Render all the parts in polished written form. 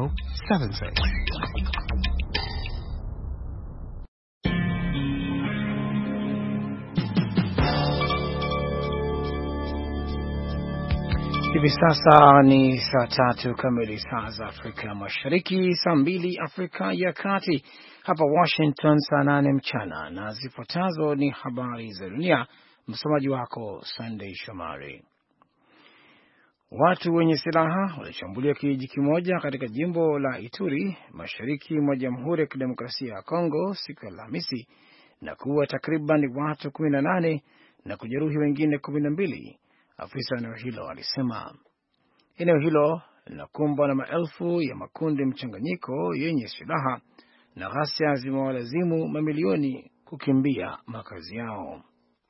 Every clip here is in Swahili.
1076. Hivi sasa ni saa 3 kamili saa za Afrika Mashariki, saa 2 Afrika ya Kati, hapa Washington saa 8 mchana, na zifuatazo ni habari za dunia. Msomaji wako Sunday Shomari. Watu wenye silaha walishambulia kijiji kimoja katika jimbo la Ituri, mashariki mwa Jamhuri ya Kidemokrasia ya Kongo siku ya Alhamisi na kuua takriban watu 18 na kujeruhi wengine 12. Afisa eneo hilo alisema eneo hilo linakumbwa na maelfu ya makundi mchanganyiko yenye silaha na ghasia zimewalazimu mamilioni kukimbia makazi yao.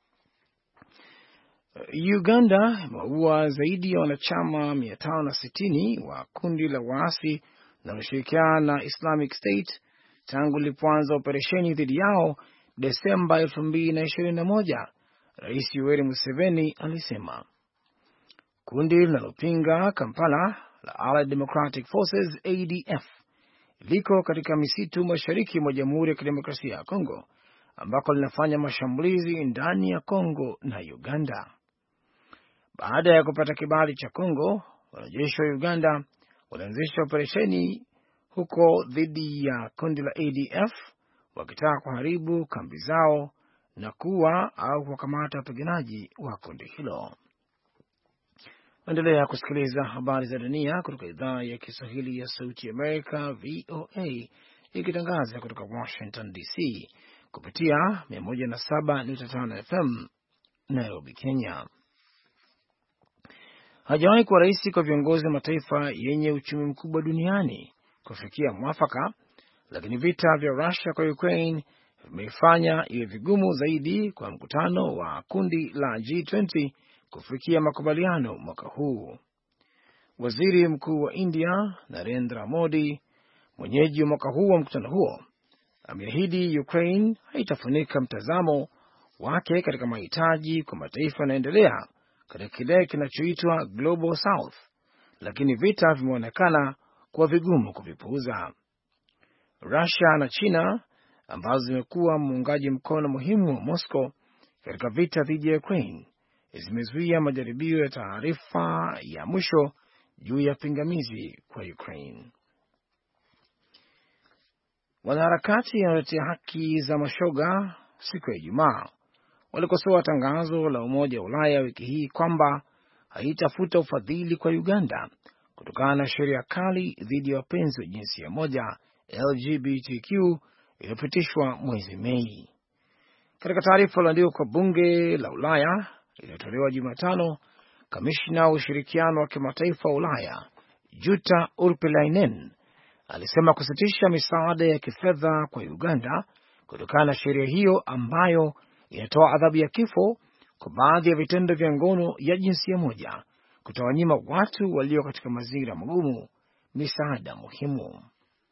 Uganda imeua zaidi ya wanachama 560 wa kundi la waasi na washirikiana na Islamic State tangu ilipoanza operesheni dhidi yao Desemba 2021, Rais Yoweri Museveni alisema. Kundi linalopinga Kampala la Allied Democratic Forces ADF liko katika misitu mashariki mwa Jamhuri ya Kidemokrasia ya Kongo ambako linafanya mashambulizi ndani ya Kongo na Uganda. Baada ya kupata kibali cha Kongo, wanajeshi wa Uganda walianzisha operesheni huko dhidi ya kundi la ADF wakitaka kuharibu kambi zao na kuua au kuwakamata wapiganaji wa kundi hilo. Endelea kusikiliza habari za dunia kutoka idhaa ya Kiswahili ya Sauti ya Amerika, VOA, ikitangaza kutoka Washington DC kupitia 107.5 FM Nairobi, Kenya. Hajawahi kuwa rahisi kwa viongozi wa mataifa yenye uchumi mkubwa duniani kufikia mwafaka, lakini vita vya Russia kwa Ukraine vimeifanya iwe vigumu zaidi kwa mkutano wa kundi la G20 kufikia makubaliano mwaka huu. Waziri Mkuu wa India Narendra Modi, mwenyeji wa mwaka huu wa mkutano huo, ameahidi Ukraine haitafunika mtazamo wake katika mahitaji kwa mataifa yanayoendelea katika kile kinachoitwa Global South, lakini vita vimeonekana kuwa vigumu kuvipuuza. Russia na China ambazo zimekuwa muungaji mkono muhimu wa Moscow katika vita dhidi ya Ukraine zimezuia majaribio ya taarifa ya mwisho juu ya pingamizi kwa Ukraine. Wanaharakati wanaotetea haki za mashoga siku ya Ijumaa walikosoa tangazo la Umoja wa Ulaya wiki hii kwamba haitafuta ufadhili kwa Uganda kutokana na sheria kali dhidi ya wapenzi wa jinsia moja LGBTQ iliyopitishwa mwezi Mei. Katika taarifa iliyoandikwa kwa bunge la Ulaya iliyotolewa Jumatano, kamishna wa ushirikiano wa kimataifa wa Ulaya Jutta Urpilainen alisema kusitisha misaada ya kifedha kwa Uganda kutokana na sheria hiyo ambayo inatoa adhabu ya kifo kwa baadhi ya vitendo vya ngono ya jinsia moja kutawanyima watu walio katika mazingira magumu misaada muhimu.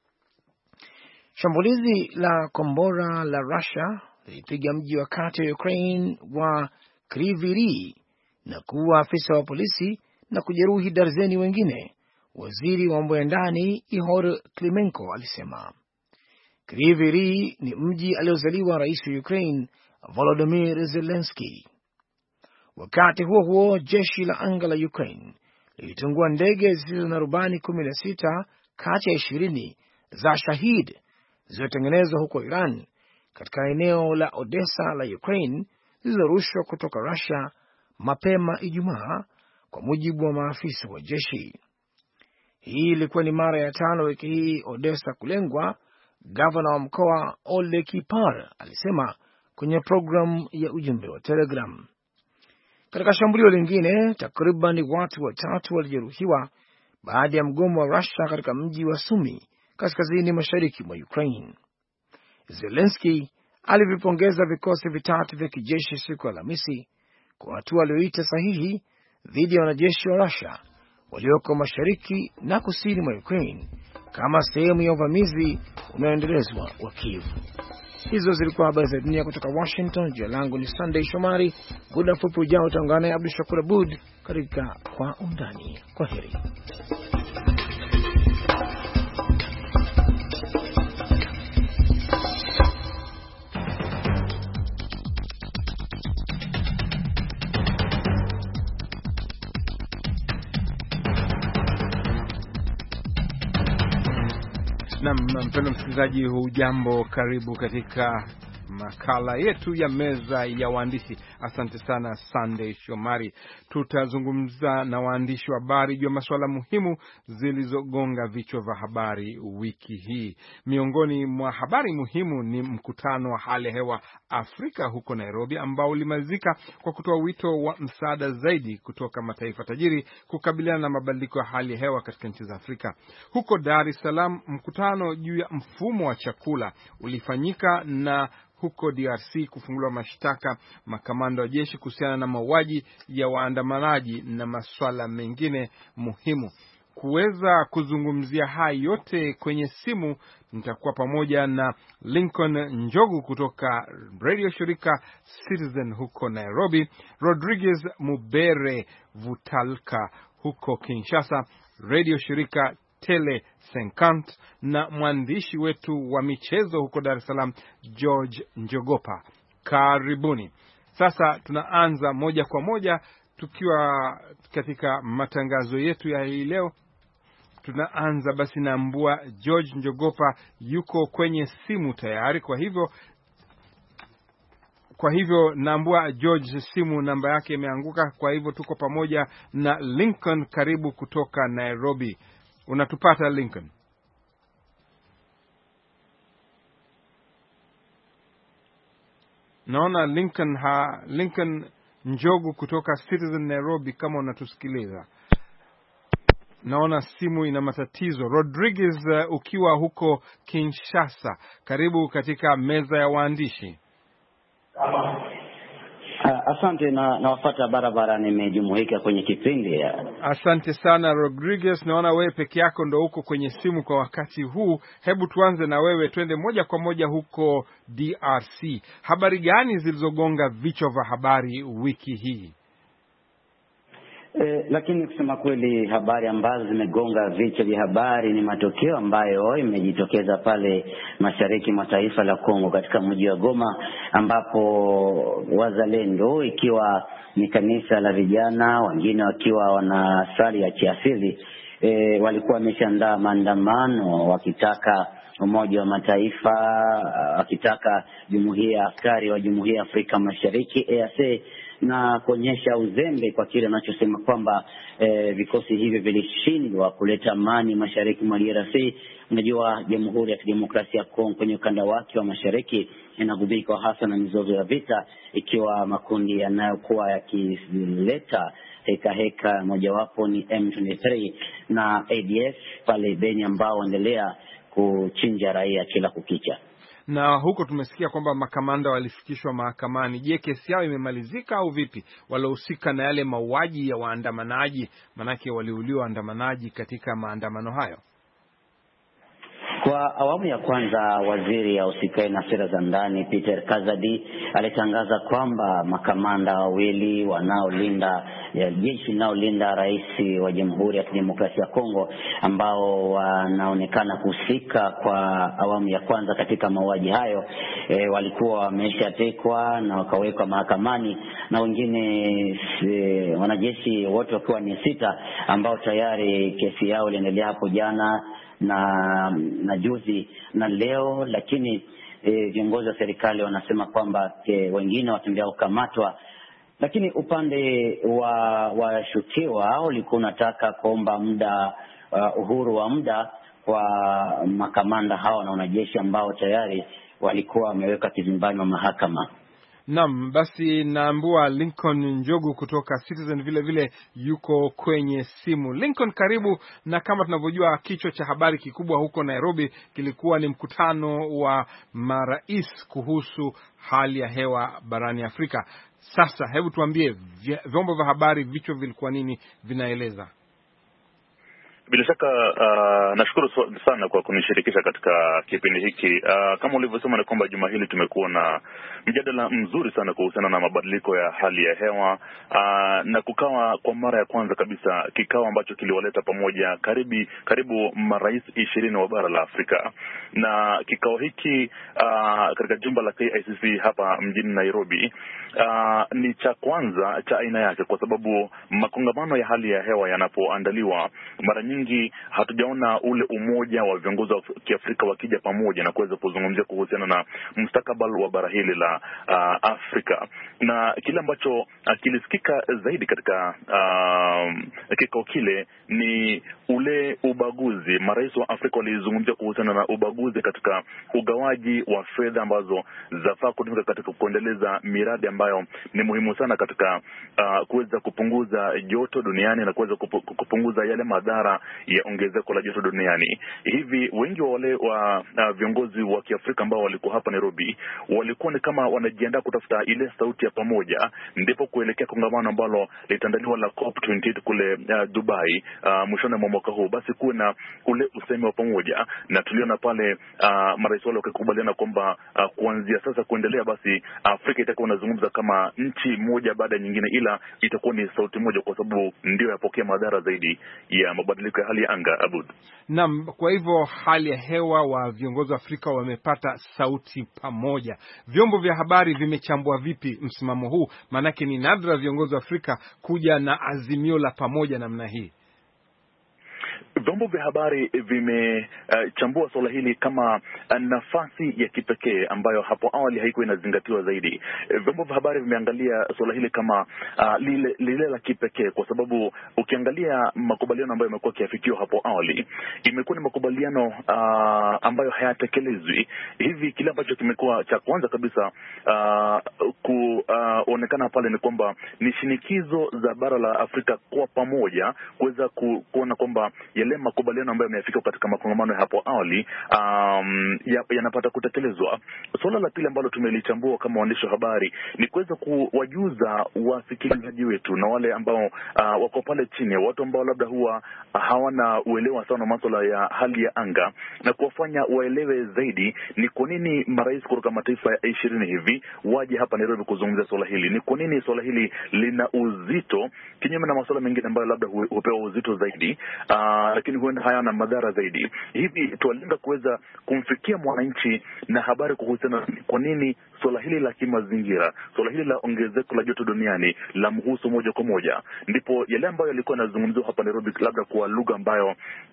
Shambulizi la kombora la Russia lilipiga mji wa kati wa Ukraine wa Kryvyi Rih na kuua afisa wa polisi na kujeruhi darzeni wengine, waziri wa mambo ya ndani Ihor Klimenko alisema. Kryvyi Rih ni mji aliozaliwa rais wa Ukraine Volodymyr Zelensky. Wakati huo huo, jeshi la anga la Ukraine lilitungua ndege zisizo na rubani 16 kati ya 20 za Shahid zilizotengenezwa huko Iran katika eneo la Odessa la Ukraine zilizorushwa kutoka Russia mapema Ijumaa, kwa mujibu wa maafisa wa jeshi. Hii ilikuwa ni mara ya 5 wiki hii Odessa kulengwa, gavana wa mkoa Ole Kipar alisema kwenye programu ya ujumbe wa Telegram. Katika shambulio lingine, takriban watu 3 walijeruhiwa baada ya mgomo wa Russia katika mji wa Sumy kaskazini mashariki mwa Ukraine. Zelensky alivipongeza vikosi vitatu vya kijeshi siku ya Alhamisi kwa hatua aliyoita sahihi dhidi ya wanajeshi wa Russia walioko mashariki na kusini mwa Ukraine kama sehemu ya uvamizi unaoendelezwa wa Kiev. Hizo zilikuwa habari za dunia kutoka Washington. Jina langu ni Sunday Shomari. Muda mfupi ujao utaungana na Abdul Shakur Abud katika Kwa Undani. Kwaheri. Mpendwa msikilizaji, hujambo, karibu katika makala yetu ya meza ya waandishi. Asante sana Sunday Shomari. Tutazungumza na waandishi wa habari juu ya masuala muhimu zilizogonga vichwa vya habari wiki hii. Miongoni mwa habari muhimu ni mkutano wa hali ya hewa Afrika huko Nairobi, ambao ulimalizika kwa kutoa wito wa msaada zaidi kutoka mataifa tajiri kukabiliana na mabadiliko ya hali ya hewa katika nchi za Afrika. Huko Dar es Salaam, mkutano juu ya mfumo wa chakula ulifanyika, na huko DRC kufunguliwa mashtaka makamanda wa jeshi kuhusiana na mauaji ya waandamanaji na masuala mengine muhimu. Kuweza kuzungumzia haya yote kwenye simu nitakuwa pamoja na Lincoln Njogu kutoka radio shirika Citizen huko Nairobi, Rodriguez Mubere Vutalka huko Kinshasa, radio shirika Tele Senkant, na mwandishi wetu wa michezo huko Dar es Salaam George Njogopa. Karibuni. Sasa tunaanza moja kwa moja tukiwa katika matangazo yetu ya hii leo. Tunaanza basi na Mbua George Njogopa yuko kwenye simu tayari, kwa hivyo Nambua George simu namba yake imeanguka, kwa hivyo tuko pamoja na Lincoln. Karibu kutoka Nairobi. Unatupata Lincoln? Naona Lincoln Njogu kutoka Citizen Nairobi, kama unatusikiliza. Naona simu ina matatizo. Rodriguez, ukiwa huko Kinshasa, karibu katika meza ya waandishi. Asante na wafuata barabara, nimejumuika kwenye kipindi. Asante sana Rodriguez, naona wewe peke yako ndo uko kwenye simu kwa wakati huu. Hebu tuanze na wewe, twende moja kwa moja huko DRC. Habari gani zilizogonga vichwa vya habari wiki hii? Lakini kusema kweli, habari ambazo zimegonga vichwa vya habari ni matokeo ambayo imejitokeza pale mashariki mwa taifa la Kongo, katika mji wa Goma, ambapo wazalendo, ikiwa ni kanisa la vijana, wengine wakiwa wanasali ya kiasili, walikuwa wameshaandaa maandamano wakitaka Umoja wa Mataifa, wakitaka jumuiya ya askari wa Jumuiya ya Afrika Mashariki EAC, na kuonyesha uzembe kwa kile anachosema kwamba vikosi hivyo vilishindwa kuleta amani mashariki mwa DRC. Unajua, Jamhuri ya Kidemokrasia ya Kongo kwenye ukanda wake wa mashariki inagubikwa hasa na mizozo ya vita, ikiwa makundi yanayokuwa yakileta heka mojawapo ni M23 na ADF pale Beni, ambao waendelea kuchinja raia kila kukicha. Na huko tumesikia kwamba makamanda walifikishwa mahakamani. Je, kesi yao imemalizika au vipi? Waliohusika na yale mauaji ya waandamanaji, manake waliuliwa waandamanaji katika maandamano hayo. Kwa awamu ya kwanza, waziri ya usikae na sera za ndani Peter Kazadi alitangaza kwamba makamanda wawili wanaolinda jeshi linalolinda rais wa Jamhuri ya Kidemokrasia ya Kongo, ambao wanaonekana kuhusika kwa awamu ya kwanza katika mauaji hayo, walikuwa wameshatekwa na wakawekwa mahakamani, na wengine wanajeshi wote wakiwa ni 6 ambao tayari kesi yao iliendelea hapo jana na juzi na leo. Lakini viongozi wa serikali wanasema kwamba wengine watembea kukamatwa. Lakini upande wa washukiwa ulikuwa unataka kuomba uhuru wa muda kwa makamanda hao na wanajeshi ambao tayari walikuwa wameweka kizimbani wa mahakama. Naam, basi naambua Lincoln Njogu kutoka Citizen vile vile yuko kwenye simu. Lincoln, karibu. Na kama tunavyojua, kichwa cha habari kikubwa huko Nairobi kilikuwa ni mkutano wa marais kuhusu hali ya hewa barani Afrika. Sasa hebu tuambie, vyombo vya habari vichwa vilikuwa nini vinaeleza? Bila shaka nashukuru sana kwa kunishirikisha katika kipindi hiki. Kama ulivyosema, ni kwamba juma hili tumekuwa na mjadala mzuri sana kuhusiana na mabadiliko ya hali ya hewa, na kukawa kwa mara ya kwanza kabisa kikao ambacho kiliwaleta pamoja karibu marais 20 wa bara la Afrika. Na kikao hiki katika jumba la KICC hapa mjini Nairobi ni cha kwanza cha aina yake, kwa sababu makongamano ya hali ya hewa yanapoandaliwa mara nyingi nyingi hatujaona ule umoja wa viongozi wa Kiafrika wakija pamoja na kuweza kuzungumzia kuhusiana na mustakabali wa bara hili la Afrika. Na kile ambacho kilisikika zaidi katika kikao kile ni ule ubaguzi. Marais wa Afrika walizungumzia kuhusiana na ubaguzi katika ugawaji wa fedha ambazo zafaa kutumika katika kuendeleza miradi ambayo ni muhimu sana katika kuweza kupunguza joto duniani na kuweza kupunguza yale madhara ya ongezeko la joto duniani. Hivi wengi wa wale wa viongozi wa Kiafrika ambao walikuwa hapa Nairobi walikuwa ni kama wanajiandaa kutafuta ile sauti ya pamoja, ndipo kuelekea kongamano ambalo litaandaliwa la COP28 kule Dubai mwishoni mwa mwaka huu. Basi kuwe na ule usemi wa pamoja, na tuliona pale marais wale wakikubaliana kwamba kuanzia sasa kuendelea basi Afrika itakuwa inazungumza kama nchi moja baada ya nyingine, ila itakuwa ni sauti moja, kwa sababu ndio yapokea madhara zaidi ya mabadiliko ya hali ya anga. Abud. Naam, kwa hivyo hali ya hewa wa viongozi wa Afrika wamepata sauti pamoja. Vyombo vya habari vimechambua vipi msimamo huu? Maanake ni nadra viongozi wa Afrika kuja na azimio la pamoja namna hii. Vyombo vya habari vimechambua swala hili kama nafasi ya kipekee ambayo hapo awali haikuwa inazingatiwa zaidi. Vyombo vya habari vimeangalia swala hili kama lile la kipekee, kwa sababu ukiangalia makubaliano ambayo yamekuwa kiafikiwa hapo awali, imekuwa ni makubaliano ambayo hayatekelezwi. Hivi kile ambacho kimekuwa cha kwanza kabisa kuonekana pale ni kwamba ni shinikizo za bara la Afrika kwa pamoja kuweza kuona kwamba yale makubaliano ambayo yameafikiwa katika makongamano ya hapo awali yanapata kutekelezwa. Swala la pili ambalo tumelichambua kama waandishi wa habari ni kuweza kuwajuza wasikilizaji wetu na wale ambao wako pale chini, watu ambao labda huwa hawana uelewa sana masuala ya hali ya anga, na kuwafanya waelewe zaidi ni kwa nini marais kutoka mataifa ya 20 hivi waje hapa Nairobi kuzungumzia swala hili. Ni kwa nini swala hili lina uzito kinyume na masuala mengine ambayo labda hupewa uzito zaidi, lakini huenda hayana madhara zaidi. Hivi tualenga kuweza kumfikia mwananchi na habari kuhusiana kwa nini swala hili la kimazingira, swala hili la ongezeko la joto duniani la mhusu moja kwa moja. Ndipo yale ambayo yalikuwa yanazungumziwa hapa Nairobi labda kwa lugha ambayo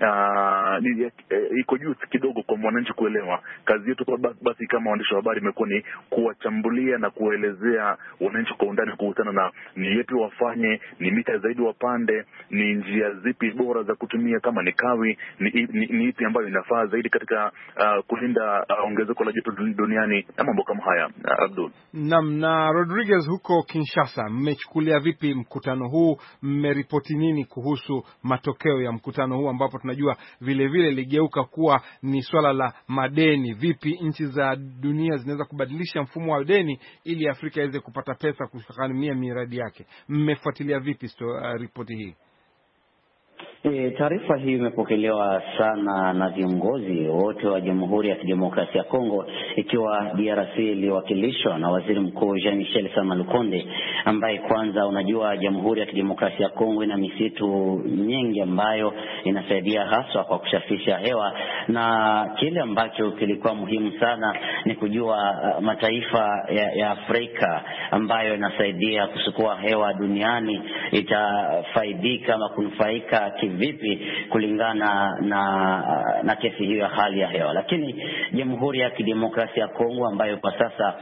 iko juu kidogo kwa mwananchi kuelewa. Kazi yetu kwa basi kama waandishi wa habari imekuwa ni kuwachambulia na kuelezea wananchi kwa undani kuhusiana na ni yapi wafanye, ni mita zaidi wapande, ni njia zipi bora za kutumia, kama ni kawi ni ipi ambayo inafaa zaidi katika kulinda ongezeko la joto duniani na mambo kama haya. Abdul. Naam, na Rodriguez huko Kinshasa, mmechukulia vipi mkutano huu? Mmeripoti nini kuhusu matokeo ya mkutano huu, ambapo tunajua vile vile ligeuka kuwa ni swala la madeni? Vipi nchi za dunia zinaweza kubadilisha mfumo wa deni ili Afrika iweze kupata pesa kugharamia miradi yake? Mmefuatilia vipi ripoti hii? Taarifa hii imepokelewa sana na viongozi wote wa Jamhuri ya Kidemokrasia ya Kongo, ikiwa DRC iliwakilishwa na Waziri Mkuu Jean-Michel Sama Lukonde, ambaye kwanza unajua Jamhuri ya Kidemokrasia ya Kongo ina misitu nyingi ambayo inasaidia haswa kwa kushafisha hewa, na kile ambacho kilikuwa muhimu sana ni kujua mataifa ya Afrika ambayo inasaidia kusukua hewa duniani itafaidika ama kunufaika vipi kulingana na kesi hiyo ya hali ya hewa. Lakini Jamhuri ya Kidemokrasia ya Kongo ambayo kwa sasa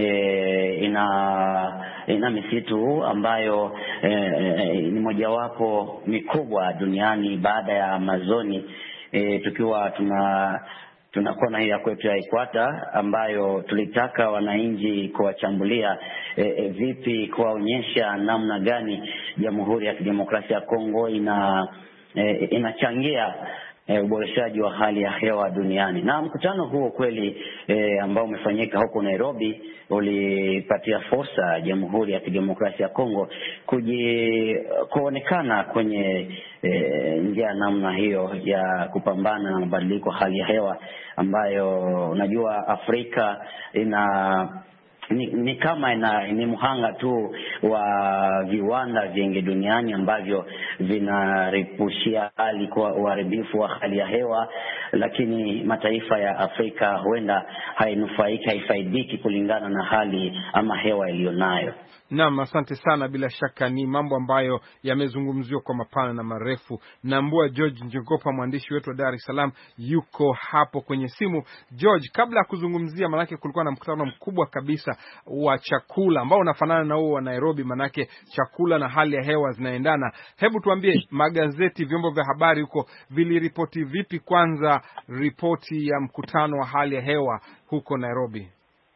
ina misitu ambayo ni mojawapo mikubwa duniani baada ya Amazoni, tukiwa tunakuwa na hii ya kwetu ya Ikwata ambayo tulitaka wananchi kuwachambulia vipi, kuwaonyesha namna gani Jamhuri ya Kidemokrasia ya Kongo inachangia uboreshaji wa hali ya hewa duniani. Na mkutano huo kweli ambao umefanyika huko Nairobi ulipatia fursa Jamhuri ya Kidemokrasia ya Kongo kuonekana kwenye njia namna hiyo ya kupambana na mabadiliko hali ya hewa ambayo unajua Afrika ni kama ni mhanga tu wa viwanda vingi duniani ambavyo vinaripushia hali kwa uharibifu wa hali ya hewa, lakini mataifa ya Afrika huenda haifaidiki kulingana na hali ama hewa iliyonayo. Naam, asante sana. Bila shaka ni mambo ambayo yamezungumziwa kwa mapana na marefu. Nambua George Njogopa, mwandishi wetu wa Dar es Salaam, yuko hapo kwenye simu. George, kabla ya kuzungumzia, manake kulikuwa na mkutano mkubwa kabisa wa chakula ambao unafanana na huo wa Nairobi, manake chakula na hali ya hewa zinaendana. Hebu tuambie, magazeti, vyombo vya habari huko viliripoti vipi kwanza ripoti ya mkutano wa hali ya hewa huko Nairobi?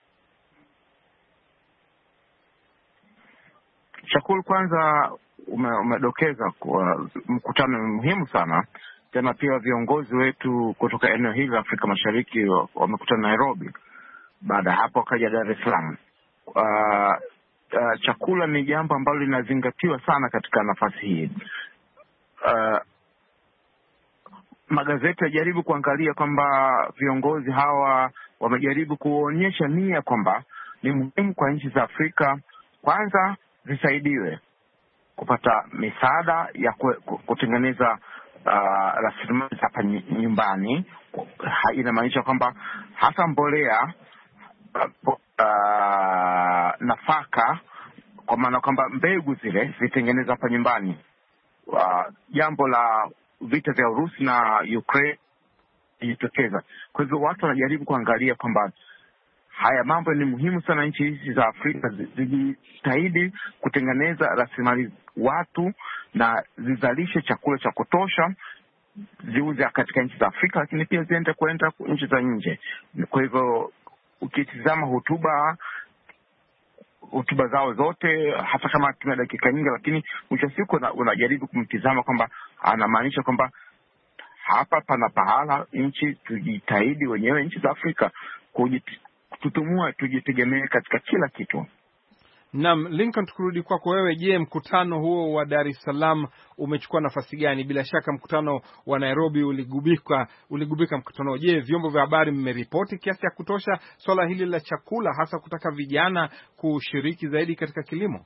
Shakul, kwanza umedokeza kwa mkutano muhimu sana. Tena pia viongozi wetu kutoka eneo hili la Afrika Mashariki wamekutana Nairobi. Baada hapo wakaja Dar es Salaam. Chakula ni jambo ambalo linazingatiwa sana katika nafasi hii. Magazeti yajaribu kuangalia kwamba viongozi hawa wamejaribu kuonyesha nia kwamba ni muhimu kwa nchi za Afrika kwanza zisaidiwe kupata misaada ya kutengeneza rasilimali hapa nyumbani. Inamaanisha kwamba hasa mbolea, nafaka, kwa maana kwamba mbegu zile zitengenezwa hapa nyumbani. Jambo la vita vya Urusi na Ukraine jitokeza. Kwa hivyo watu wanajaribu kuangalia kwamba haya mambo ni muhimu sana. Nchi hizi za Afrika zijitahidi kutengeneza rasilimali watu na zizalishe chakula cha kutosha, ziuze katika nchi za Afrika, lakini pia ziende kwenda nchi za nje. Kwa hivyo ukitizama hotuba zao zote, hata kama tuna dakika nyingi, lakini mwisho siku unajaribu kumtizama kwamba anamaanisha kwamba hapa pana pahala nchi tujitahidi wenyewe, nchi za Afrika tutumue, tujitegemee katika kila kitu. Naam, Lincoln, tukurudi kwako wewe. Je, mkutano huo wa Dar es Salaam umechukua nafasi gani? Bila shaka mkutano wa Nairobi uligubika mkutano. Je, vyombo vya habari mmeripoti kiasi ya kutosha swala hili la chakula, hasa kutaka vijana kushiriki zaidi katika kilimo?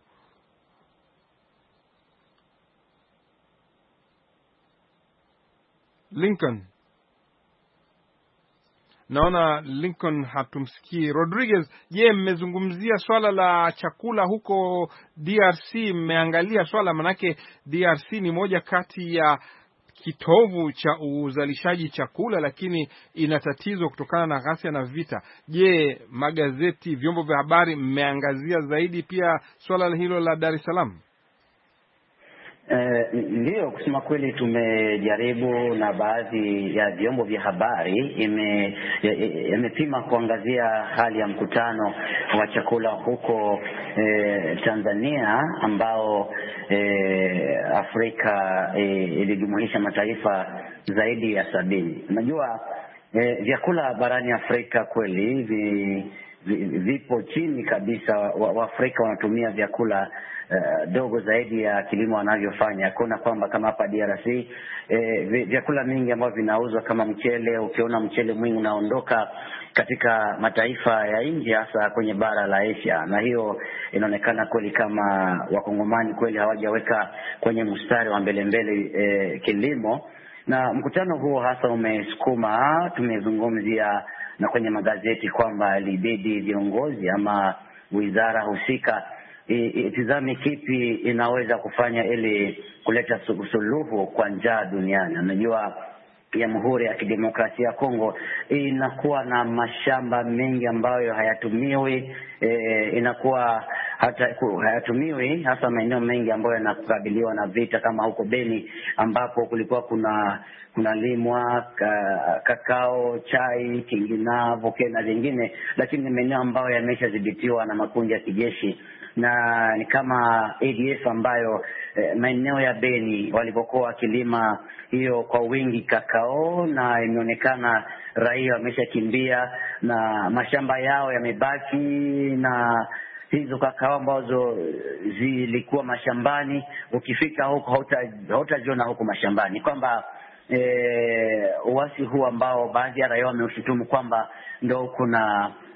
Lincoln, naona Lincoln hatumsikii. Rodriguez, je, mmezungumzia swala la chakula huko DRC? Mmeangalia swala, manake DRC ni moja kati ya kitovu cha uzalishaji chakula, lakini ina tatizo kutokana na ghasia na vita. Je, magazeti, vyombo vya habari mmeangazia zaidi pia swala hilo la Dar es Salaam? Ndio, kusema kweli tumejaribu, na baadhi ya vyombo vya habari imepima kuangazia hali ya mkutano wa chakula huko Tanzania, ambao Afrika ilijumuisha mataifa zaidi ya 70. Unajua vyakula barani Afrika kweli vipo chini kabisa. Waafrika wanatumia vyakula dogo zaidi ya kilimo wanavyofanya. Kuna kwamba kama hapa DRC vyakula mingi ambavyo vinauzwa kama mchele, ukiona mchele mwingi unaondoka katika mataifa ya nje, hasa kwenye bara la Asia, na hiyo inaonekana kweli kama Wakongomani kweli hawajaweka kwenye mstari wa mbele kilimo. Na mkutano huo hasa umesukuma, tumezungumzia na kwenye magazeti kwamba ilibidi viongozi ama wizara husika itizame kipi inaweza kufanya ili kuleta suluhu kwa njaa duniani. Unajua Jamhuri ya Kidemokrasia ya Kongo inakuwa na mashamba mengi ambayo hayatumiwi, inakuwa hayatumiwi hasa maeneo mengi ambayo yanakabiliwa na vita, kama huko Beni ambapo kulikuwa kuna limwa kakao, chai, kinginavo na vingine, lakini maeneo ambayo yameshadhibitiwa na makundi ya kijeshi, na ni kama ADF ambayo maeneo ya Beni walipokuwa wakilima hiyo kwa wingi kakao, na imeonekana raia wameshakimbia na mashamba yao yamebaki na hizo kakao ambazo zilikuwa mashambani. Ukifika huko hautajiona huko mashambani, kwamba uasi huu ambao baadhi ya raia wameushutumu kwamba ndio kuna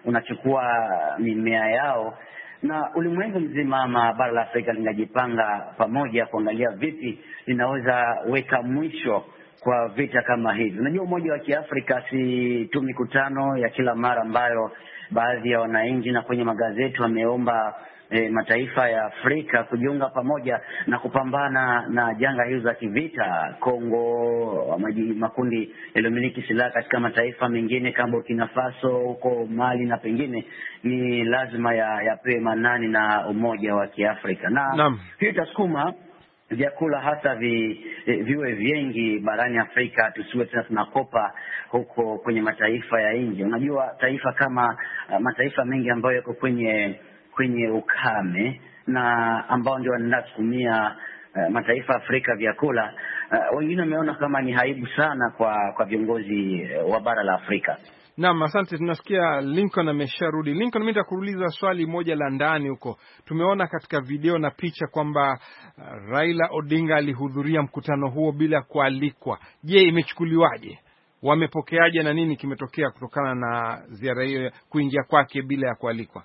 unachukua mimea yao, na ulimwengu mzima ama bara la Afrika linajipanga pamoja kuangalia vipi linaweza weka mwisho kwa vita kama hivi. Unajua, Umoja wa Kiafrika si tu mikutano ya kila mara ambayo baadhi ya wananchi na kwenye magazeti wameomba mataifa ya Afrika kujiunga pamoja na kupambana na janga hizo za kivita. Kongo, makundi yaliyomiliki silaha katika mataifa mengine kama Burkina Faso, huko Mali na pengine, ni lazima yapewe manani na Umoja wa Kiafrika, na hiyo itasukuma vyakula hasa viwe vingi barani Afrika, tusiwe tena tunakopa huko kwenye mataifa ya nje. Unajua, taifa kama mataifa mengi ambayo yako kwenye ukame na ambao ndio wanasukumia mataifa Afrika vyakula, wengine wameona kama ni aibu sana kwa viongozi wa bara la Afrika. Naam, asante. Tunasikia Lincoln amesharudi. Lincoln, mimi nitakuuliza swali moja la ndani huko. Tumeona katika video na picha kwamba Raila Odinga alihudhuria mkutano huo bila kualikwa. Je, imechukuliwaje? Wamepokeaje na nini kimetokea kutokana na ziara hiyo, kuingia kwake bila ya kualikwa?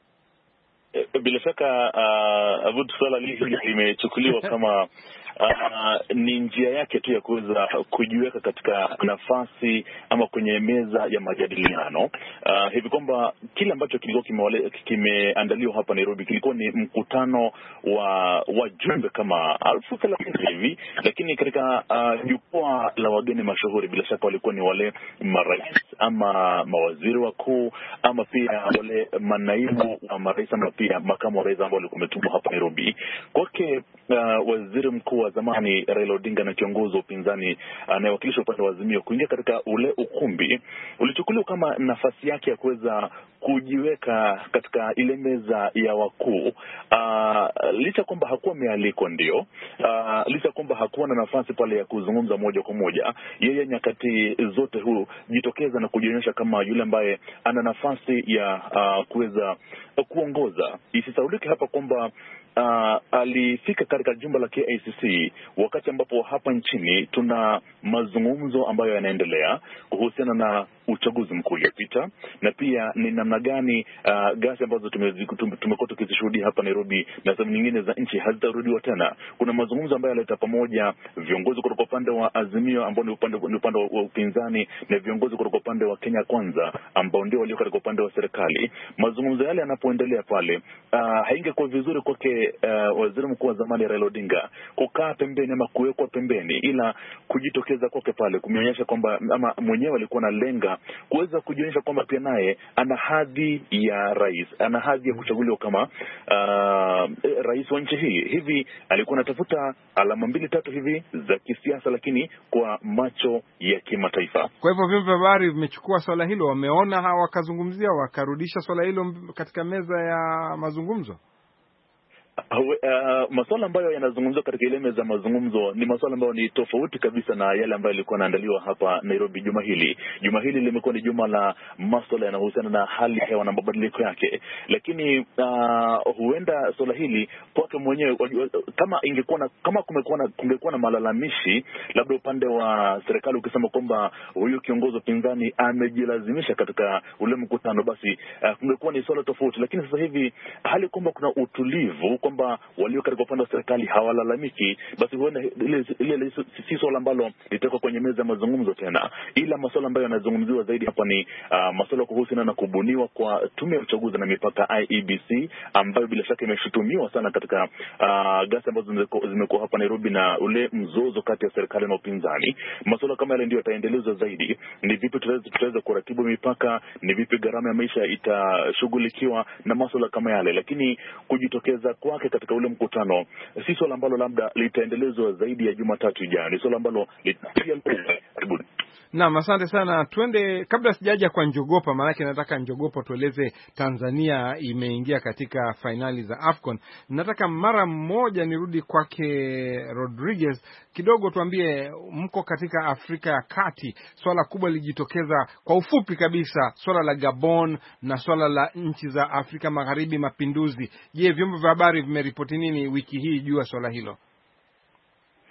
Bila shaka swala hili limechukuliwa kama ni njia yake tu ya kuweza kujiweka katika nafasi ama kwenye meza ya majadiliano, hivi kwamba kile ambacho kilikuwa kimeandaliwa hapa Nairobi kilikuwa ni mkutano wa wajumbe kama 30,000 hivi, lakini katika jukwaa la wageni mashuhuri bila shaka walikuwa ni wale marais ama mawaziri wakuu ama pia wale manaibu wa marais ama pia makamu wa rais ambao walikuwa wametumwa hapa Nairobi. Kwake waziri mkuu wa zamani Raila Odinga na kiongozi wa upinzani anayewakilisha upande wa Azimio kuingia katika ule ukumbi ulichukuliwa kama nafasi yake ya kuweza kujiweka katika ile meza ya wakuu, licha kwamba hakuwa amealikwa, ndio licha kwamba hakuwa na nafasi pale ya kuzungumza moja kwa moja. Yeye nyakati zote jitokeza na kujionyesha kama yule ambaye ana nafasi ya kuweza kuongoza. Isisaulike hapa kwamba alifika katika jumba la KICC wakati ambapo hapa nchini tuna mazungumzo ambayo yanaendelea kuhusiana na uchaguzi mkuu uliopita, na pia ni namna gani gasi ambazo tumekuwa tukizishuhudia hapa Nairobi na sehemu nyingine za nchi hazitarudiwa tena. Kuna mazungumzo ambayo yaleta pamoja viongozi kutoka upande wa Azimio ambao ni upande wa upinzani na viongozi kutoka upande wa Kenya Kwanza ambao ndio walio katika upande wa serikali. Mazungumzo yale yanapoendelea pale, haingekuwa vizuri kwake waziri mkuu wa zamani Raila Odinga kukaa pembeni ama kuwekwa pembeni, ila kujitokeza kwake pale kumeonyesha kwamba ama mwenyewe alikuwa na lenga kuweza kujionyesha kwamba pia naye ana hadhi ya rais, ana hadhi ya kuchaguliwa kama rais wa nchi hii. Hivi alikuwa anatafuta alama 2-3 hivi za kisiasa, lakini kwa macho ya kimataifa. Kwa hivyo vyombo vya habari vimechukua swala hilo, wameona wakazungumzia, wakarudisha swala hilo katika meza ya mazungumzo. Masuala ambayo yanazungumzwa katika ile meza ya mazungumzo ni masuala ambayo ni tofauti kabisa na yale ambayo yalikuwa yanaandaliwa hapa Nairobi juma hili. Juma hili limekuwa ni juma la masuala yanayohusiana na hali ya hewa na mabadiliko yake, lakini huenda swala hili kwake mwenyewe, kama kungekuwa na malalamishi labda upande wa serikali ukisema kwamba huyu kiongozi upinzani amejilazimisha katika ule mkutano, basi kungekuwa ni swala tofauti. Lakini sasa hivi hali kwamba kuna utulivu, kwamba walio katika upande wa serikali hawalalamiki, basi huenda ile si swala ambalo litakuwa kwenye meza ya mazungumzo tena, ila masuala ambayo yanazungumziwa zaidi hapa ni masuala kuhusiana na kubuniwa kwa tume ya uchaguzi na mipaka IEBC, ambayo bila shaka imeshutumiwa sana katika ghasia ambazo zimekuwa hapa Nairobi na ule mzozo kati ya serikali na upinzani. Masuala kama yale ndio yataendelezwa zaidi. Ni vipi tutaweza kuratibu mipaka, ni vipi gharama ya maisha itashughulikiwa na masuala kama yale, lakini kujitokeza kwake katika ule mkutano si swala ambalo labda litaendelezwa zaidi ya Jumatatu ijayo, ni swala ambalo litapiga karibuni. Naam, asante sana. Twende, kabla sijaja kwa Njogopa, maana nataka Njogopa tueleze Tanzania imeingia katika finali za AFCON. Nataka mara moja nirudi kwake Rodriguez kidogo, tuambie mko katika Afrika ya Kati, swala kubwa lijitokeza kwa ufupi kabisa, swala la Gabon na swala la nchi za Afrika Magharibi, mapinduzi. Je, vyombo vya habari vimeripoti nini wiki hii juu ya swala hilo?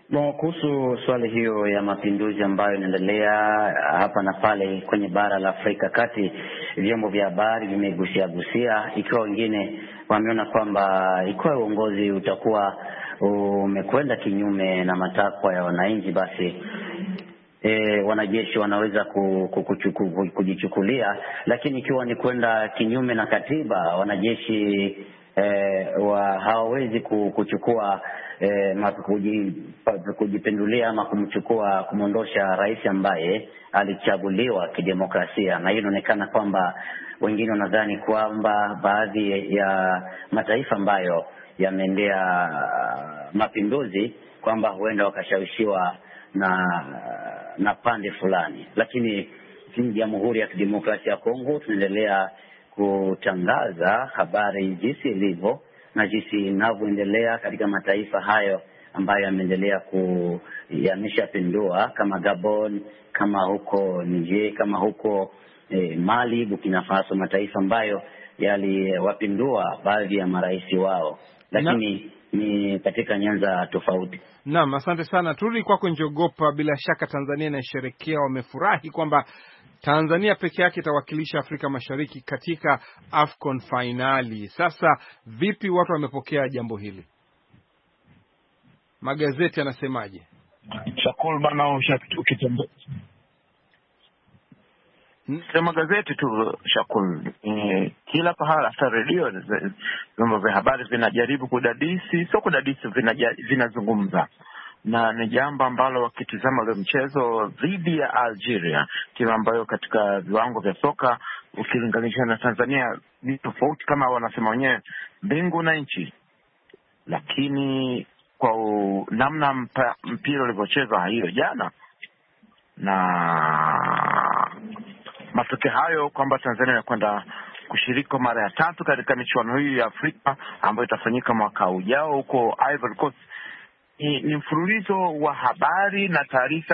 Kuhusu swali hiyo ya mapinduzi ambayo inaendelea hapa na pale kwenye bara la Afrika Kati, vyombo vya habari vimegusia, ikiwa wengine wameona kwamba ikiwa uongozi utakuwa umekwenda kinyume na matakwa ya wananchi, basi wanajeshi wanaweza kujichukulia, lakini ikiwa ni kwenda kinyume na katiba, wanajeshi hawawezi kuchukua kujipendulia ama kumondosha rais ambaye alichaguliwa kidemokrasia. Na hiyo inaonekana kwamba wengine wanadhani kwamba baadhi ya mataifa ambayo yameendea mapinduzi kwamba huenda wakashawishiwa na pande fulani, lakini Jamhuri ya Kidemokrasia ya Kongo tunaendelea kutangaza habari jinsi ilivyo na jinsi inavyoendelea katika mataifa hayo ambayo yameendelea yameshapindua, kama Gabon, kama huko Niger, kama huko Mali, Burkina Faso, mataifa ambayo yaliwapindua baadhi ya marais wao, lakini ni katika nyanza tofauti. Naam, asante sana. Turudi kwako Njogopa. Bila shaka Tanzania inasherehekea, wamefurahi kwamba Tanzania peke yake itawakilisha Afrika Mashariki katika AFCON finali. Sasa vipi watu wamepokea jambo hili? Magazeti yanasemaje? Shakul bana, sema gazeti tu Shakul, kila pahala, hata redio, vyombo vya habari vinajaribu kudadisi, sio kudadisi, vinazungumza, na ni jambo ambalo wakitizama ule mchezo dhidi ya Algeria, timu ambayo katika viwango vya soka ukilinganisha na Tanzania ni tofauti, kama wanasema wenyewe mbingu na nchi, lakini kwa namna mpira ulivyochezwa hiyo jana na matokeo hayo kwamba Tanzania inakwenda kushiriki mara ya 3 katika michuano hii ya Afrika ambayo itafanyika mwaka ujao huko Ivory Coast, ni mfululizo wa habari na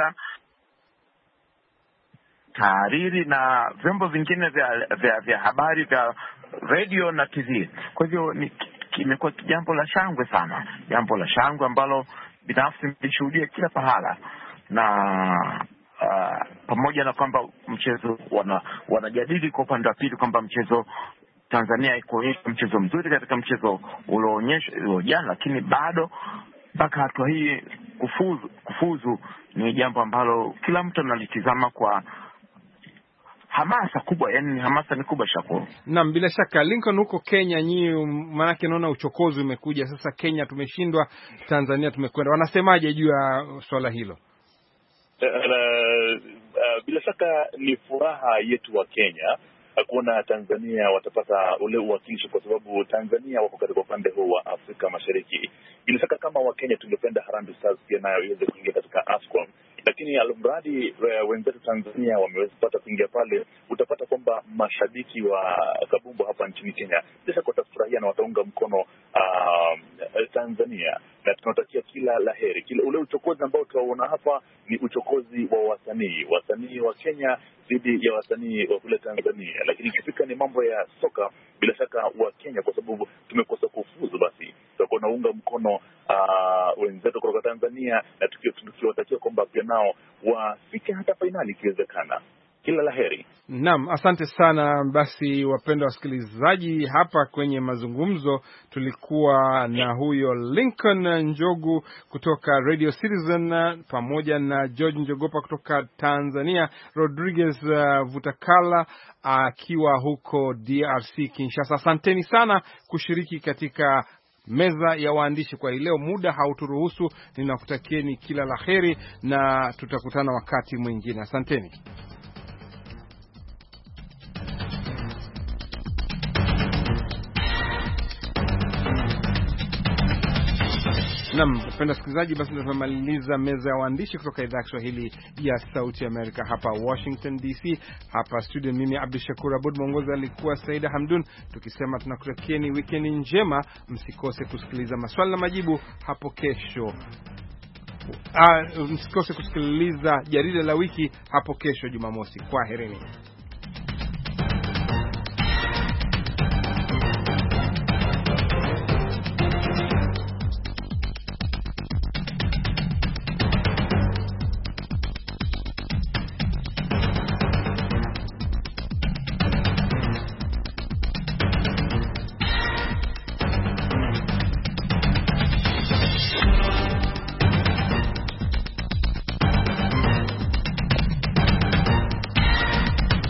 tahariri na vyombo vingine vya habari vya radio na TV. Kwa hivyo kimekuwa jambo la shangwe sana, jambo la shangwe ambalo binafsi nilishuhudia kila pahala, na pamoja na kwamba mchezo wanajadili kwa upande wa pili kwamba mchezo Tanzania ikuonyesha mchezo mzuri katika mchezo ulioonyeshwa jana, lakini bado mpaka hatua hii kufuzu ni jambo ambalo kila mtu analitizama kwa hamasa kubwa, yani hamasa ni kubwa Shakuru. Naam, bila shaka. Lincoln, huko Kenya nyinyi, maana naona uchokozi umekuja sasa. Kenya tumeshindwa, Tanzania tumekwenda, wanasemaje juu ya swala hilo? Bila shaka ni furaha yetu wa Kenya kuona Tanzania watapata ule uwakilishi, kwa sababu Tanzania wako katika upande huu wa Afrika Mashariki. Bila shaka kama wa Kenya tungependa Harambee Stars pia nayo iweze kuingia katika AFCON, lakini almradi wenzetu Tanzania wameweza kupata kuingia pale, utapata kwamba mashabiki wa kabumbu hapa nchini Kenya bila shaka watafurahia na wataunga mkono Tanzania, na tunatakia kila laheri. Kila ule uchokozi ambao tunaona hapa ni uchokozi wa wasanii wa Kenya dhidi ya wasanii wa kule Tanzania, lakini ikifika ni mambo ya soka, bila shaka wa Kenya, kwa sababu tumekosa kufuzu, basi tutakuwa naunga mkono wenzetu kutoka Tanzania, na tukiwatakia kwamba pia nao wafike hata fainali ikiwezekana. Kila laheri. Naam, asante sana. Basi wapendwa wasikilizaji, hapa kwenye mazungumzo tulikuwa na huyo Lincoln Njogu kutoka Radio Citizen pamoja na George Njogopa kutoka Tanzania, Rodriguez Vutakala akiwa huko DRC Kinshasa. Asanteni sana kushiriki katika meza ya waandishi kwa leo. Muda hauturuhusu, ninakutakieni kila laheri na tutakutana wakati mwingine. Asanteni. Naam, wapenda sikilizaji, basi ndio tumemaliza meza ya waandishi kutoka idhaa ya Kiswahili ya Sauti Amerika hapa Washington DC. Hapa studio mimi Abdul Shakur Abud, mwongozi alikuwa Saida Hamdun, tukisema tunakutakieni weekend njema. Msikose kusikiliza maswali na majibu hapo kesho. Msikose kusikiliza jarida la wiki hapo kesho Jumamosi. Kwaherini.